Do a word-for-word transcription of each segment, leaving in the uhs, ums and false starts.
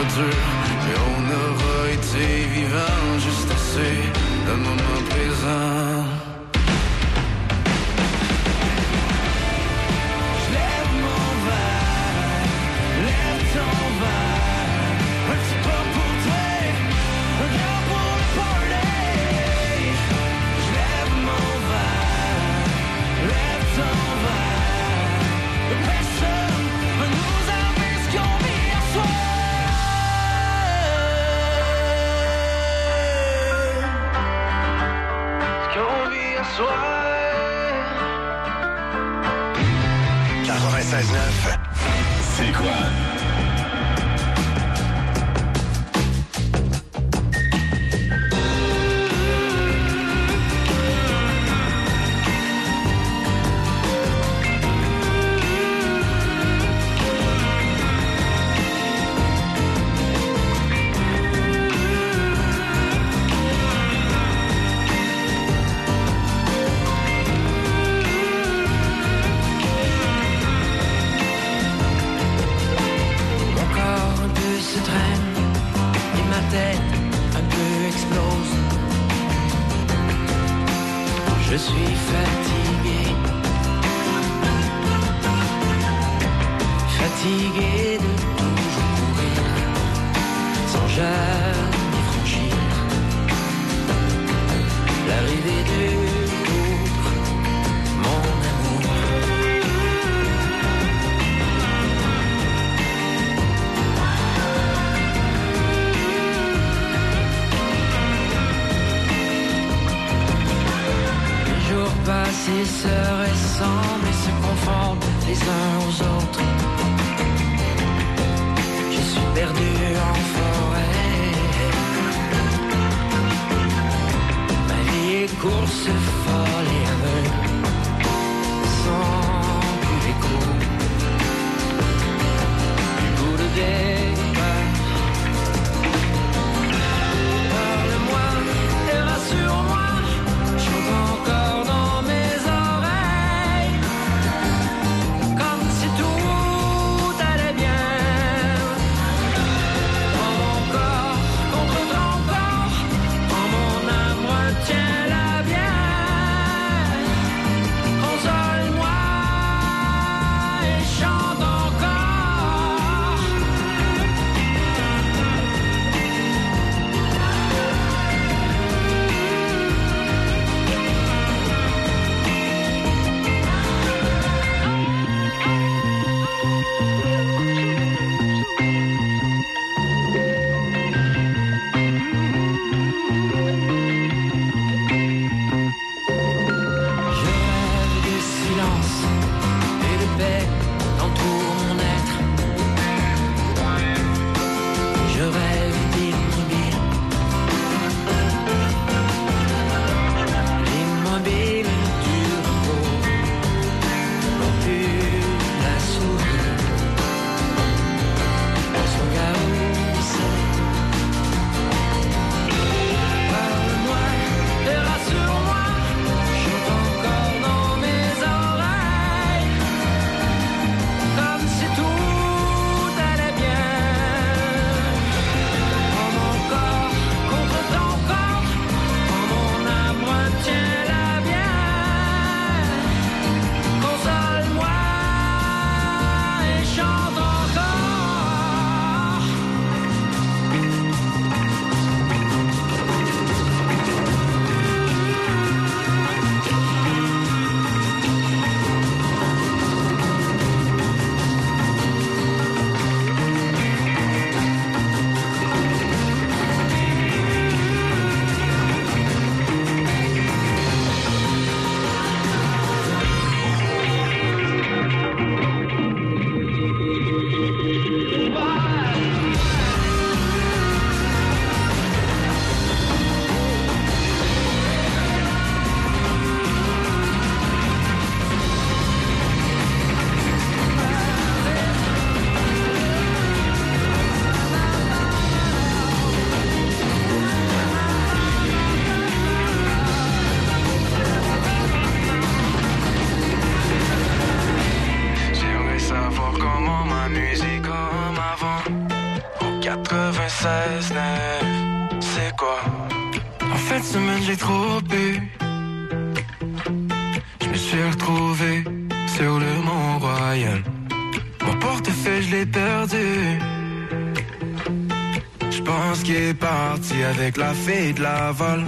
pas dur, mais on aura été vivants juste assez le moment présent. Je lève mon verre, lève ton verre, un petit pas pour toi, un grand pour le party. Je lève mon verre, lève ton verre, personne va nous enlever ce qu'on vit à soir. Ce qu'on vit à soir. quatre-vingt-seize neuf. C'est quoi? Je suis fatigué, fatigué de toujours courir, sans jamais franchir l'arrivée de l'autre, mon amour. Les jours passés se ressemblent et se confondent les uns aux autres. Je suis perdu en forêt. Ma vie est course folle et aveugle, sans plus d'écho, du goût de départ. Parle-moi et rassure-moi, chante encore dans mes oreilles, comme si tout allait bien. Prends mon corps contre ton corps, prends mon âme, retiens-la bien. seize neuf, c'est quoi? En fin de semaine j'ai trop bu. Je me suis retrouvé sur le Mont-Royal. Mon portefeuille je l'ai perdu. Je pense qu'il est parti avec la fille de Laval.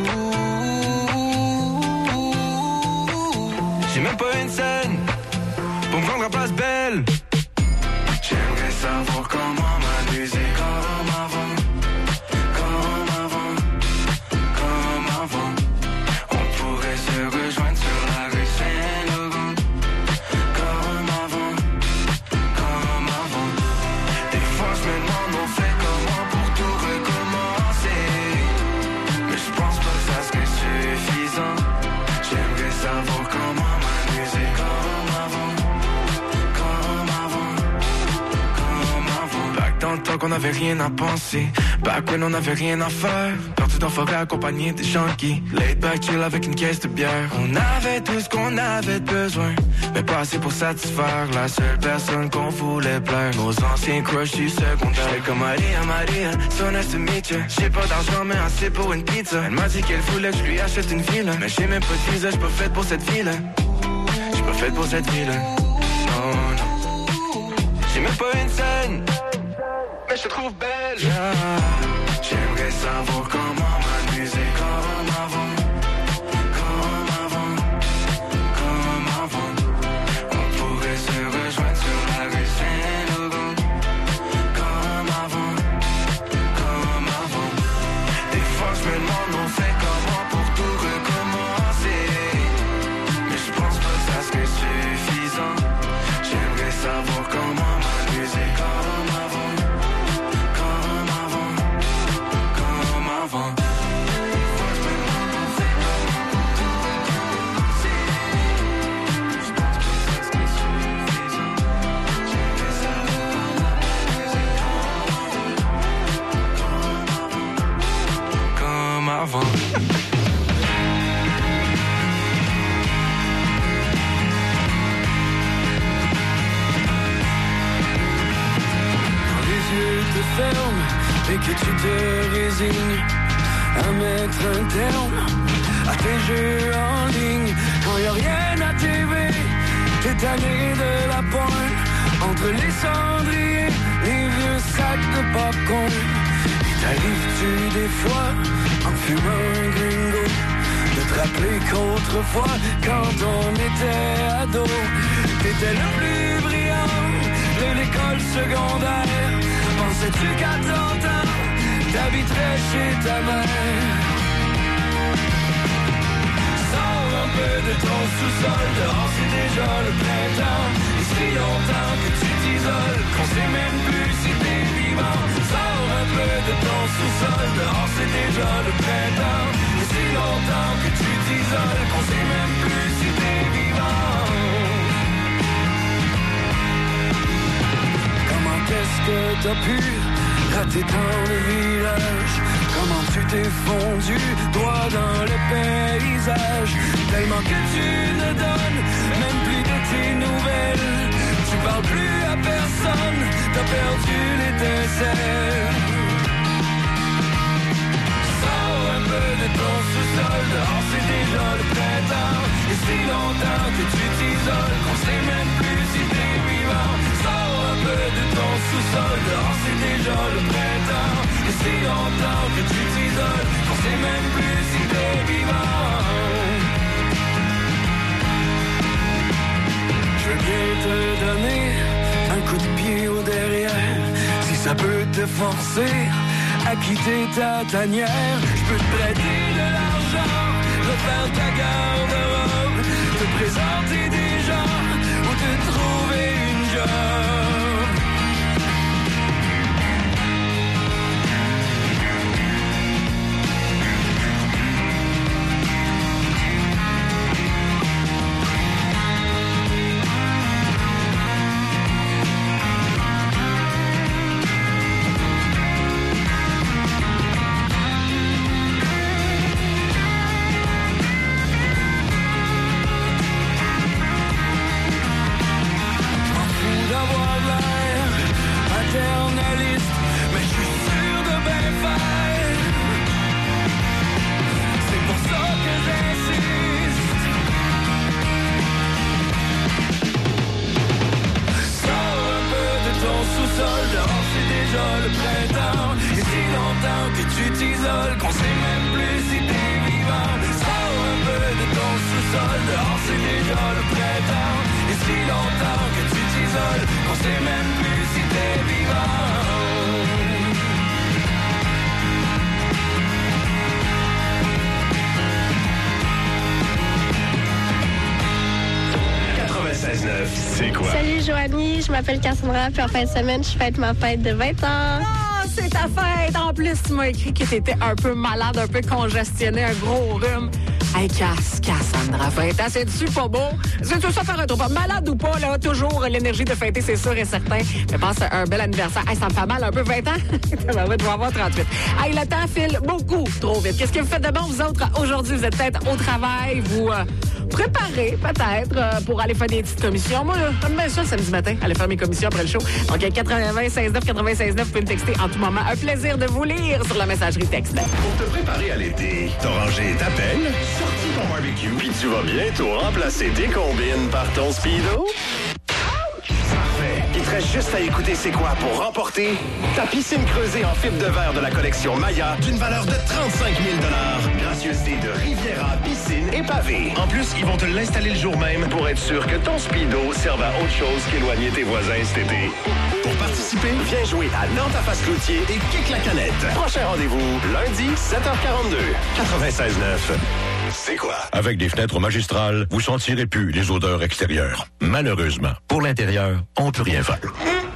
J'ai même pas une scène pour me rendre à Place Belle. J'aimerais savoir comment m'amuser comme avant, comme avant, comme avant. On pourrait se rejoindre sur la rue Saint-Laurent, comme avant, comme avant. Des fois je me demande on fait comment pour tout recommencer, mais je pense pas que ça serait suffisant. J'aimerais savoir comment m'amuser comme avant, comme avant, comme avant. Back dans le temps qu'on avait rien à penser, back when on avait rien à faire. Perdu dans forêt accompagné des junkies, laid back chill avec une caisse de bière. On avait tout ce qu'on avait besoin, mais pas assez pour satisfaire la seule personne qu'on voulait plaire. Nos anciens crushs du secondaire. J'étais comme Maria, Maria, so nice to meet you. J'ai pas d'argent mais assez pour une pizza. Elle m'a dit qu'elle voulait que je lui achète une ville, mais j'ai même pas de visa, j'suis pas faite pour cette ville. J'suis pas faite pour cette ville. Non, non. J'ai même pas une scène, mais je te trouve belle. Yeah. J'aimerais savoir comment m'amuser comme avant, comme avant, comme avant. On pourrait se rejoindre sur la rue Saint-Laurent, comme avant, comme avant. Des fois je me demande on fait comment pour tout recommencer, mais je pense pas que ça serait suffisant. J'aimerais savoir comment m'amuser comme avant, comme avant, comme avant. Des fois je me demande on fait comment pour tout recommencer, je pense pas que ça serait suffisant. J'aimerais savoir comment m'amuser comme avant, comme avant. Les yeux te ferment et que tu te résignes à mettre un terme à tes jeux en ligne. Quand y'a rien à T V, t'es tanné de la pointe entre les cendriers, les vieux sacs de popcorn. Et t'arrives-tu des fois en fumant un gringo de te rappeler qu'autrefois quand on était ado, t'étais le plus brillant de l'école secondaire. Pensais-tu qu'à trente ans, t'habiterais chez ta mère? Sors un peu de ton sous-sol, dehors c'est déjà le printemps. Et si longtemps que tu t'isoles, qu'on sait même plus si t'es vivant. Sors un peu de ton sous-sol, dehors c'est déjà le printemps. Et si longtemps que tu t'isoles, qu'on sait même plus si t'es vivant. Qu'est-ce que t'as pu rater dans le village? Comment tu t'es fondu droit dans le paysage? Tellement que tu ne donnes même plus de tes nouvelles. Tu parles plus à personne, t'as perdu l'étincelle. Sors un peu de ton sous-sol, dehors c'est déjà le printemps. Et si longtemps que tu t'isoles, qu'on sait même plus si t'es vivant. Sors un peu de ton sous-sol, dehors c'est déjà le printemps. Et si longtemps que tu t'isoles, qu'on sait même plus si t'es vivant. Je veux bien te donner un coup de pied au derrière, si ça peut te forcer à quitter ta tanière. Je peux te prêter de l'argent, refaire ta garde-robe, te présenter des gens ou te trouver une job. Joanie, je m'appelle Cassandra, puis en fin de semaine, je fête ma fête de vingt ans. Oh, c'est ta fête! En plus, tu m'as écrit que t'étais un peu malade, un peu congestionné, un gros rhume. Hey, Cass, Cassandra, vingt ans, c'est-tu pas beau? C'est tout ça faire un tour. Malade ou pas, là, toujours l'énergie de fêter, c'est sûr et certain. Mais pense à un bel anniversaire. Hey, ça me fait mal un peu, vingt ans? Ben ouais, tu vas avoir trente-huit. Hey, le temps file beaucoup trop vite. Qu'est-ce que vous faites de bon, vous autres? Aujourd'hui, vous êtes peut-être au travail, vous euh, préparez peut-être euh, pour aller faire des petites commissions. Moi, j'aime bien ça le samedi matin, aller faire mes commissions après le show. Donc, quatre-vingt-seize neuf, quatre-vingt-seize neuf, vous pouvez me texter en tout moment. Un plaisir de vous lire sur la messagerie texte. Pour te préparer à l'été, t'as rangé ta pelle, sorti ton barbecue, puis tu vas bientôt remplacer tes combines par ton Speedo? Parfait. Il te reste juste à écouter C'est quoi pour remporter ta piscine creusée en fibre de verre de la collection Maya d'une valeur de trente-cinq mille dollars. Gracieuseté de Riviera, piscine et pavé. En plus, ils vont te l'installer le jour même pour être sûr que ton Speedo serve à autre chose qu'éloigner tes voisins cet été. Pour participer, viens jouer à Nantes à Face-Cloutier et Kick la canette. Prochain rendez-vous, lundi, sept heures quarante-deux. quatre-vingt-seize neuf. C'est quoi? Avec des fenêtres magistrales, vous sentirez plus les odeurs extérieures. Malheureusement, pour l'intérieur, on peut rien faire.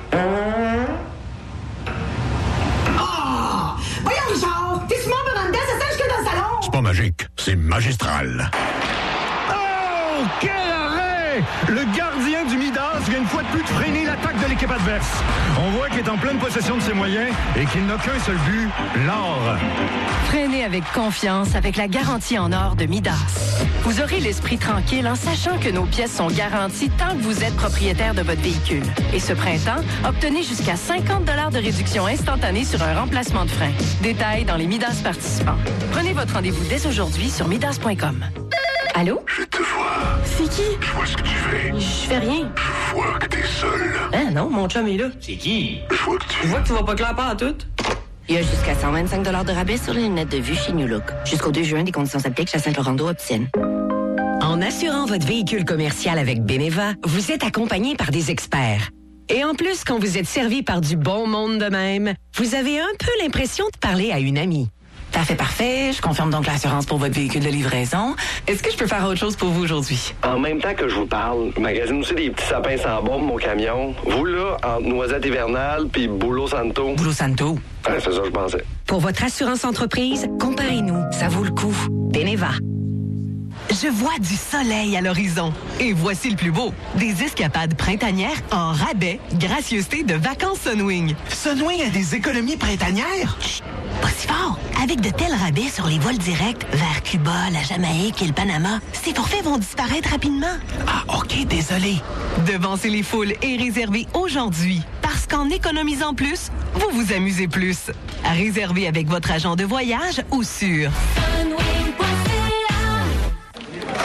Oh! Voyons, Richard! T'es souvent en dedans, ça sèche que dans le salon! C'est pas magique, c'est magistral. Oh! Quel arrêt! Le gardien du Midas vient une fois de plus de freiner l'attaque de l'équipe adverse. On voit qu'il est en pleine possession de ses moyens et qu'il n'a qu'un seul but, l'or. Freinez avec confiance avec la garantie en or de Midas. Vous aurez l'esprit tranquille en sachant que nos pièces sont garanties tant que vous êtes propriétaire de votre véhicule. Et ce printemps, obtenez jusqu'à cinquante dollars de réduction instantanée sur un remplacement de frein. Détails dans les Midas participants. Prenez votre rendez-vous dès aujourd'hui sur midas point com. Allô? Je te vois. C'est qui? Je vois ce que tu fais. Je fais rien. Je vois que t'es seul. Hein, non, mon chum est là. C'est qui? Je vois que tu... Je vois que tu vas pas clair pas à tout. Il y a jusqu'à cent vingt-cinq dollars de rabais sur les lunettes de vue chez New Look. Jusqu'au deux juin, des conditions s'appliquent chez Saint-Laurent Opticienne. En assurant votre véhicule commercial avec Beneva, vous êtes accompagné par des experts. Et en plus, quand vous êtes servi par du bon monde de même, vous avez un peu l'impression de parler à une amie. Parfait, parfait. Je confirme donc l'assurance pour votre véhicule de livraison. Est-ce que je peux faire autre chose pour vous aujourd'hui? En même temps que je vous parle, je magasine aussi des petits sapins sans bombe, mon camion. Vous, là, entre Noisette hivernale puis Boulot Santo. Boulot Santo? Ouais, c'est ça que je pensais. Pour votre assurance entreprise, comparez-nous. Ça vaut le coup. Beneva. Je vois du soleil à l'horizon. Et voici le plus beau. Des escapades printanières en rabais, gracieuseté de vacances Sunwing. Sunwing a des économies printanières? Chut, pas si fort. Avec de tels rabais sur les vols directs vers Cuba, la Jamaïque et le Panama, ces forfaits vont disparaître rapidement. Ah, OK, désolé. Devancez les foules et réservez aujourd'hui. Parce qu'en économisant plus, vous vous amusez plus. À réserver avec votre agent de voyage ou sur